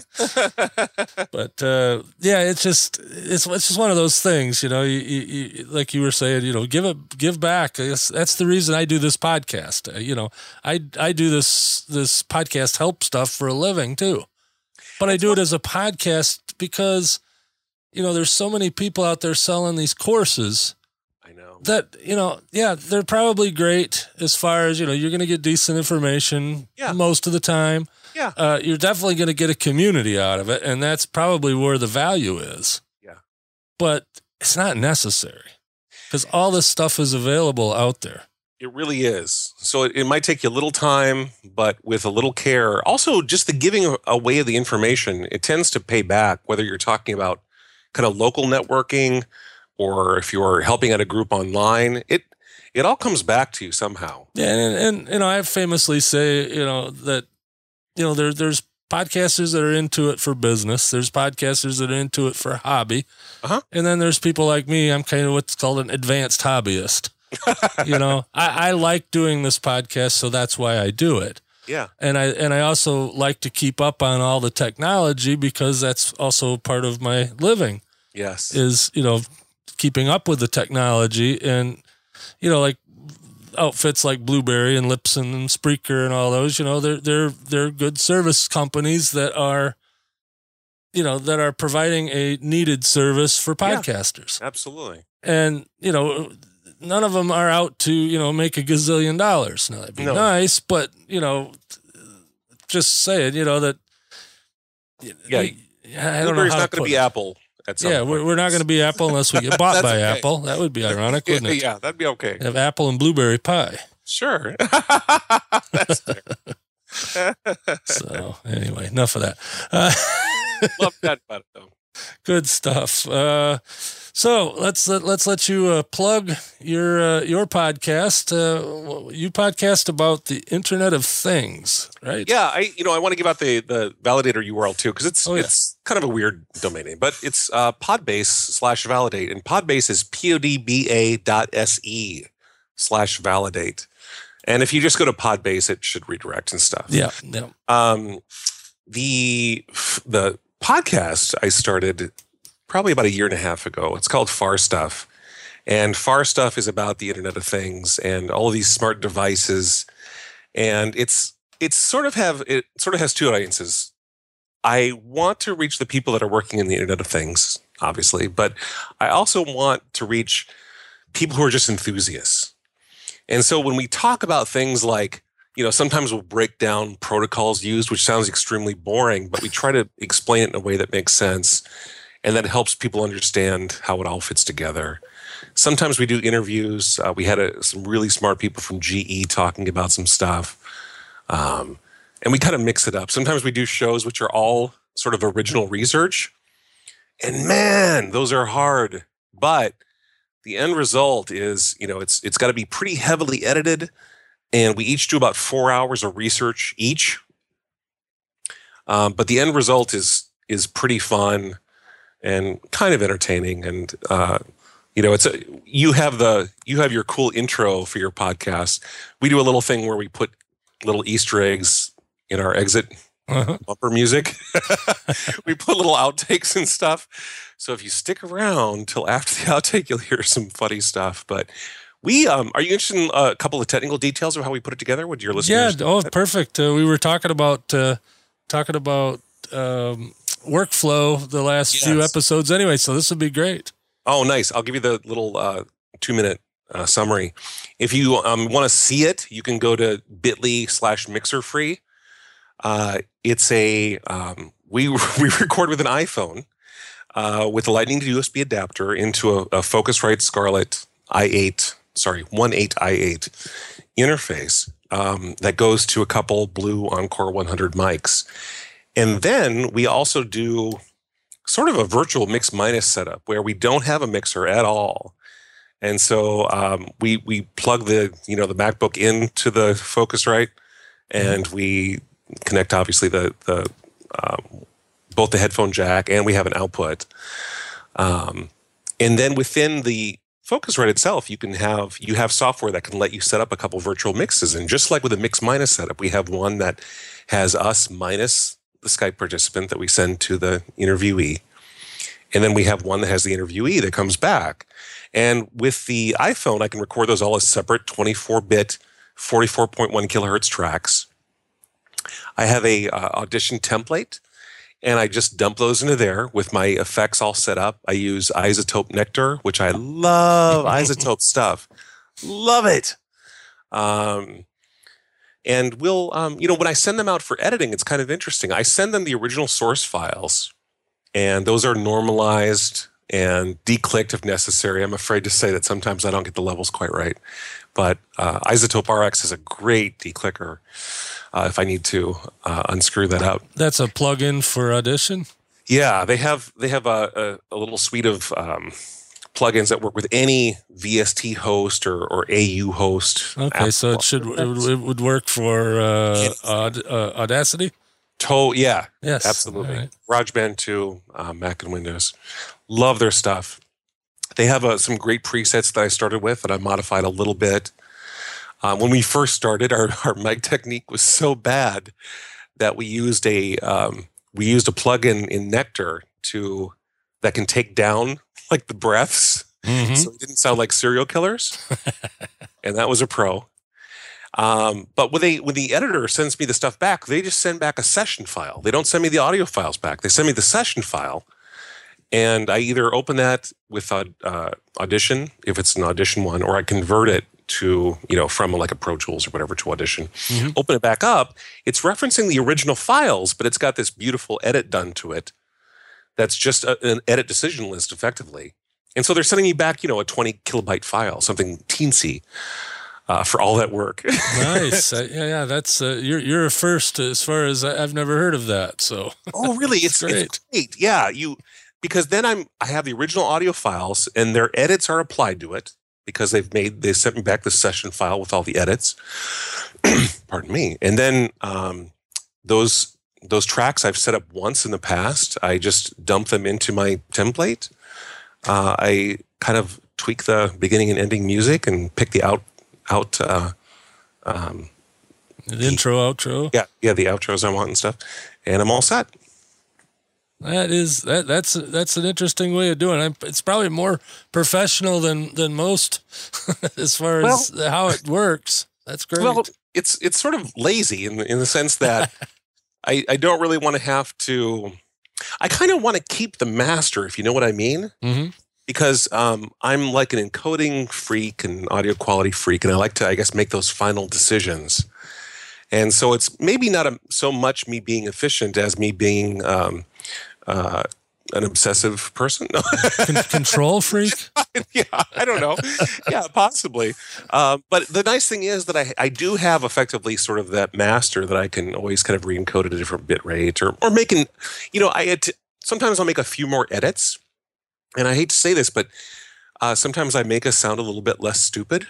But uh, yeah, it's just it's it's just one of those things, you know. You, you, you, like you were saying, you know, give it, give back. I guess that's the reason I do this podcast. Uh, you know, I I do this this podcast help stuff for a living too, but I do it as a podcast because, you know, there's so many people out there selling these courses I know. that, you know, yeah, they're probably great as far as, you know, you're going to get decent information Yeah. most of the time. Yeah. Uh, you're definitely going to get a community out of it, and that's probably where the value is. Yeah. But it's not necessary because all this stuff is available out there. It really is. So it, it might take you a little time, but with a little care. Also, just the giving away of the information, it tends to pay back, whether you're talking about kind of local networking or if you're helping out a group online. It it all comes back to you somehow. Yeah, and, and you know, I famously say, you know, that, you know, there, there's podcasters that are into it for business. There's podcasters that are into it for hobby. Uh-huh. And then there's people like me. I'm kind of what's called an advanced hobbyist. You know, I, I like doing this podcast, so that's why I do it. Yeah. And I and I also like to keep up on all the technology because that's also part of my living Yes. is, you know, keeping up with the technology. And, you know, like outfits like Blueberry and Lipson and Spreaker and all those, you know, they're they're they're good service companies that are, you know, that are providing a needed service for Yeah. podcasters. Absolutely. And, you know, none of them are out to, you know, make a gazillion dollars. Now, that'd be No. nice, but, you know, just saying, you know, that. Yeah. I don't know Blueberry's how not to going put to be it. Apple at some Yeah, point. we're, we're not going to be Apple unless we get bought That's by okay. Apple. That would be ironic, wouldn't it? Yeah, that'd be okay. Have Apple and Blueberry pie. Sure. That's fair. So anyway, enough of that. Uh, Love that about it, though. good stuff. Uh, so let's let, let's let you uh, plug your uh, your podcast. Uh, you podcast about the Internet of Things, right? Yeah, I you know I want to give out the the validator U R L too because it's Oh, yeah. it's kind of a weird domain name, but it's uh, Podbase slash validate, and Podbase is p o d b a dot s e slash validate. And if you just go to Podbase, it should redirect and stuff. Yeah. Yeah. Um, the the podcast I started probably about a year and a half ago. It's called Far Stuff, and Far Stuff is about the Internet of Things and all of these smart devices. And it's it's sort of have it sort of has two audiences. I want to reach the people that are working in the Internet of Things, obviously, but I also want to reach people who are just enthusiasts. And so when we talk about things like, you know, sometimes we'll break down protocols used, which sounds extremely boring, but we try to explain it in a way that makes sense and that helps people understand how it all fits together. Sometimes we do interviews. Uh, we had a, some really smart people from G E talking about some stuff. Um, and we kind of mix it up. Sometimes we do shows which are all sort of original research. And man, those are hard. But the end result is, you know, it's it's got to be pretty heavily edited. And we each do about four hours of research each. Um, but the end result is is pretty fun and kind of entertaining. And uh, you know, it's a you have the you have your cool intro for your podcast. We do a little thing where we put little Easter eggs in our exit Uh-huh. bumper music. We put little outtakes and stuff. So if you stick around till after the outtake, you'll hear some funny stuff. But we um, are you interested in a couple of technical details of how we put it together? Would your Yeah. listeners? Oh, perfect. Uh, we were talking about uh, talking about um, workflow the last few Yes. episodes, anyway. So this would be great. Oh, nice. I'll give you the little uh, two minute uh, summary. If you um, want to see it, you can go to bit.ly slash mixer free. Uh, it's a um, we we record with an iPhone uh, with a Lightning to U S B adapter into a, a Focusrite Scarlett i eight, sorry, one eight i eight interface um, that goes to a couple Blue Encore one hundred mics, and then we also do sort of a virtual mix minus setup where we don't have a mixer at all, And so um, we we plug the you know the MacBook into the Focusrite, and we connect obviously the the um, both the headphone jack, and we have an output. Um, and then within the Focusrite itself, you can have you have software that can let you set up a couple virtual mixes. And just like with the Mix Minus setup, we have one that has us minus the Skype participant that we send to the interviewee. And then we have one that has the interviewee that comes back. And with the iPhone, I can record those all as separate twenty-four bit, forty-four point one kilohertz tracks. I have a uh, Audition template, and I just dump those into there with my effects all set up. I use iZotope Nectar, which I love iZotope stuff. Love it. Um, and we'll, um, you know, when I send them out for editing, it's kind of interesting. I send them the original source files, and those are normalized and declicked if necessary. I'm afraid to say that sometimes I don't get the levels quite right. But uh, iZotope R X is a great declicker uh, if I need to uh, unscrew that up. That's a plugin for Audition? Yeah, they have they have a, a, a little suite of um, plugins that work with any V S T host or, or A U host. Okay, Apple. so it should it would, it would work for uh, Aud, uh, Audacity? To- yeah, yes, absolutely. Right. GarageBand two, uh, Mac and Windows. Love their stuff. They have uh, some great presets that I started with that I modified a little bit. Uh, when we first started, our, our mic technique was so bad that we used a um, we used a plugin in Nectar to that can take down like the breaths, mm-hmm. so it didn't sound like serial killers, and that was a pro. Um, but when they when the editor sends me the stuff back, they just send back a session file. They don't send me the audio files back. They send me the session file. And I either open that with uh, Audition, if it's an Audition one, or I convert it to, you know, from like a Pro Tools or whatever to Audition. Mm-hmm. Open it back up. It's referencing the original files, but it's got this beautiful edit done to it. That's just a, an edit decision list, effectively. And so they're sending me back, you know, a twenty kilobyte file, something teensy, uh, for all that work. Nice. uh, yeah, yeah. That's uh, you're you're a first as far as I, I've never heard of that. So. Oh, really? It's, it's great. It's great. Yeah, you. Because then I'm I have the original audio files and their edits are applied to it because they've made they sent me back the session file with all the edits. Pardon me. And then um, those those tracks I've set up once in the past. I just dump them into my template. Uh, I kind of tweak the beginning and ending music and pick the out out uh, um, the intro, outro. Yeah, yeah, the outros I want and stuff, and I'm all set. That is that that's that's an interesting way of doing it. It's probably more professional than than most as far well, as how it works. That's great. Well, it's it's sort of lazy in the, in the sense that I I don't really want to have to. I kind of want to keep the master, if you know what I mean, mm-hmm. because um, I'm like an encoding freak and audio quality freak, and I like to, I guess, make those final decisions. And so it's maybe not a, so much me being efficient as me being um, uh, an obsessive person. Con- control freak? Yeah, I don't know. Yeah, possibly. Uh, but the nice thing is that I, I do have effectively sort of that master that I can always kind of re-encode at a different bit rate or, or making, you know, I had to, sometimes I'll make a few more edits. And I hate to say this, but uh, sometimes I make us sound a little bit less stupid.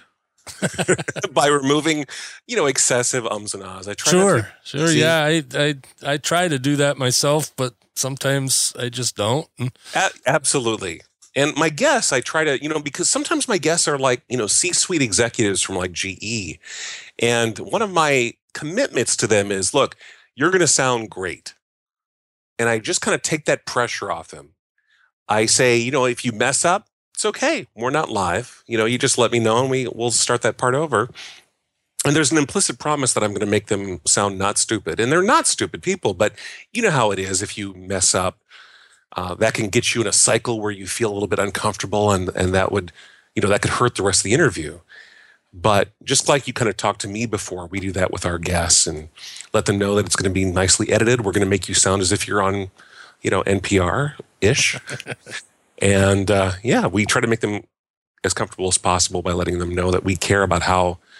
By removing, you know, excessive ums and ahs. I try sure, not to, sure, see? yeah. I, I I try to do that myself, but sometimes I just don't. A- absolutely. And my guests, I try to, you know, because sometimes my guests are like, you know, C-suite executives from like G E, and one of my commitments to them is, look, you're going to sound great, and I just kind of take that pressure off them. I say, you know, if you mess up, it's okay. We're not live. You know, you just let me know and we, we'll start that part over. And there's an implicit promise that I'm going to make them sound not stupid. And they're not stupid people, but you know how it is if you mess up. Uh, that can get you in a cycle where you feel a little bit uncomfortable and, and that would, you know, that could hurt the rest of the interview. But just like you kind of talked to me before, we do that with our guests and let them know that it's going to be nicely edited. We're going to make you sound as if you're on, you know, N P R-ish. And uh, yeah, we try to make them as comfortable as possible by letting them know that we care about how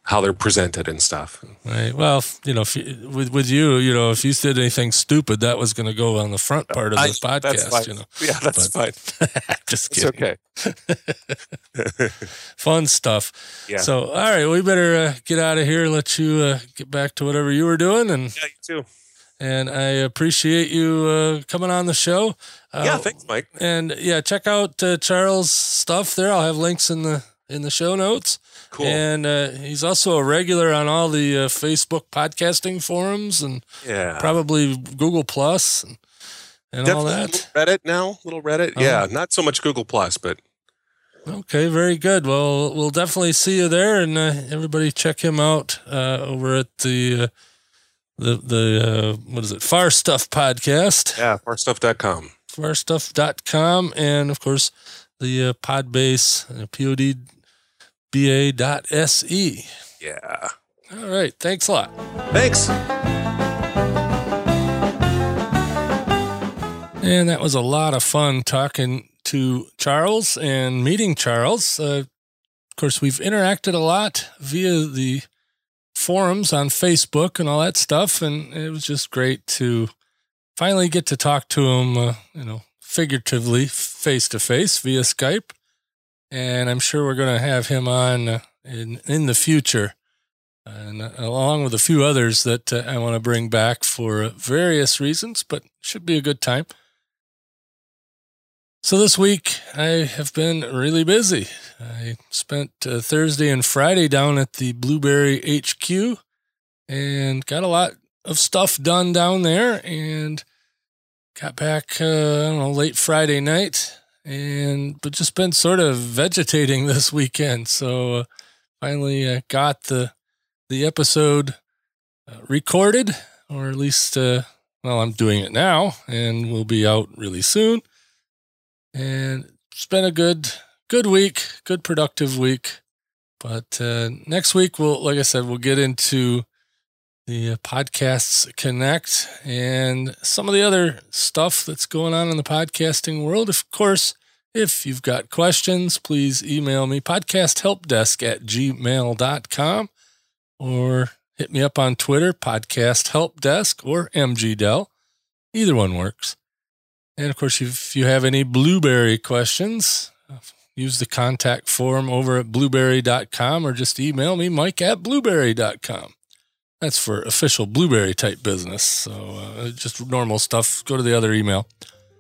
how they're presented and stuff. Right. Well, you know, if you, with with you, you know, if you did anything stupid, that was going to go on the front part of the I, podcast. You know, yeah, that's but, fine. Just kidding. It's okay. Fun stuff. Yeah. So, all right, we better uh, get out of here. Let you uh, get back to whatever you were doing, and yeah, you too. And I appreciate you uh, coming on the show. Uh, yeah, thanks, Mike. And yeah, check out uh, Charles' stuff there. I'll have links in the in the show notes. Cool. And uh, he's also a regular on all the uh, Facebook podcasting forums and yeah. probably Google Plus and, and all that. Reddit now, little Reddit. Oh. Yeah, not so much Google Plus, but okay, very good. Well, we'll definitely see you there, and uh, everybody check him out uh, over at the uh, the the uh, what is it? Far Stuff Podcast. Yeah, far stuff dot com. far stuff dot com, and of course the uh, Podbase, uh, P O D B A dot S E. Yeah. All right. Thanks a lot. Thanks. And that was a lot of fun talking to Charles and meeting Charles. Uh, of course, we've interacted a lot via the forums on Facebook and all that stuff, and it was just great to finally get to talk to him, uh, you know, figuratively, face-to-face via Skype. And I'm sure we're going to have him on uh, in in the future, and uh, along with a few others that uh, I want to bring back for uh, various reasons, but should be a good time. So this week I have been really busy. I spent uh, Thursday and Friday down at the Blueberry H Q and got a lot of stuff done down there, and got back, uh, I don't know, late Friday night. And but just been sort of vegetating this weekend, so uh, finally uh, got the the episode uh, recorded, or at least, uh, well, I'm doing it now, and will be out really soon. And it's been a good good week, good productive week. But uh, next week, we'll, like I said, we'll get into the uh, Podcasts Connect and some of the other stuff that's going on in the podcasting world. Of course, if you've got questions, please email me, podcasthelpdesk at gmail dot com, or hit me up on Twitter, podcasthelpdesk, or M G Dell. Either one works. And of course, if you have any Blueberry questions, use the contact form over at blueberry dot com, or just email me, Mike at blueberry dot com. That's for official Blueberry type business. So uh, just normal stuff, go to the other email.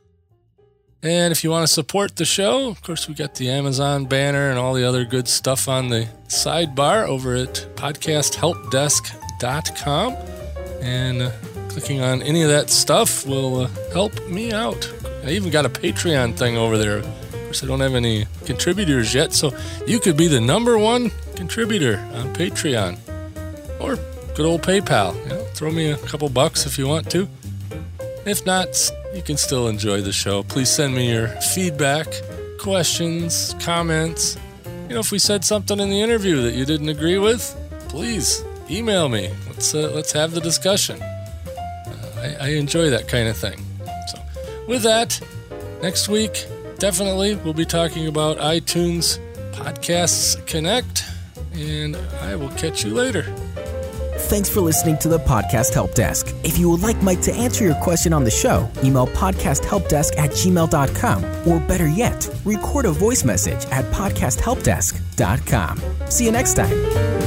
And if you want to support the show, of course, we got the Amazon banner and all the other good stuff on the sidebar over at podcast help desk dot com. And uh, clicking on any of that stuff will uh, help me out. I even got a Patreon thing over there. Of course, I don't have any contributors yet, so you could be the number one contributor on Patreon. Or good old PayPal. You know, throw me a couple bucks if you want to. If not, you can still enjoy the show. Please send me your feedback, questions, comments. You know, if we said something in the interview that you didn't agree with, please email me. Let's uh, let's have the discussion. Uh, I, I enjoy that kind of thing. So, with that, next week, definitely we'll be talking about iTunes Podcasts Connect, and I will catch you later. Thanks for listening to the Podcast Help Desk. If you would like Mike to answer your question on the show, email podcasthelpdesk at gmail dot com, or better yet, record a voice message at podcasthelpdesk dot com. See you next time.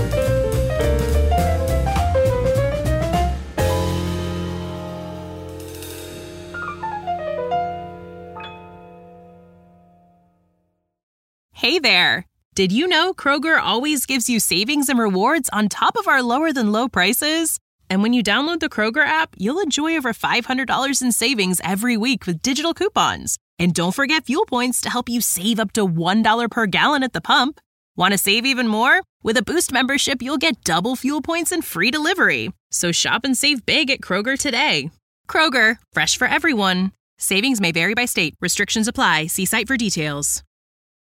Hey there. Did you know Kroger always gives you savings and rewards on top of our lower than low prices? And when you download the Kroger app, you'll enjoy over five hundred dollars in savings every week with digital coupons. And don't forget fuel points to help you save up to one dollar per gallon at the pump. Want to save even more? With a Boost membership, you'll get double fuel points and free delivery. So shop and save big at Kroger today. Kroger, fresh for everyone. Savings may vary by state. Restrictions apply. See site for details.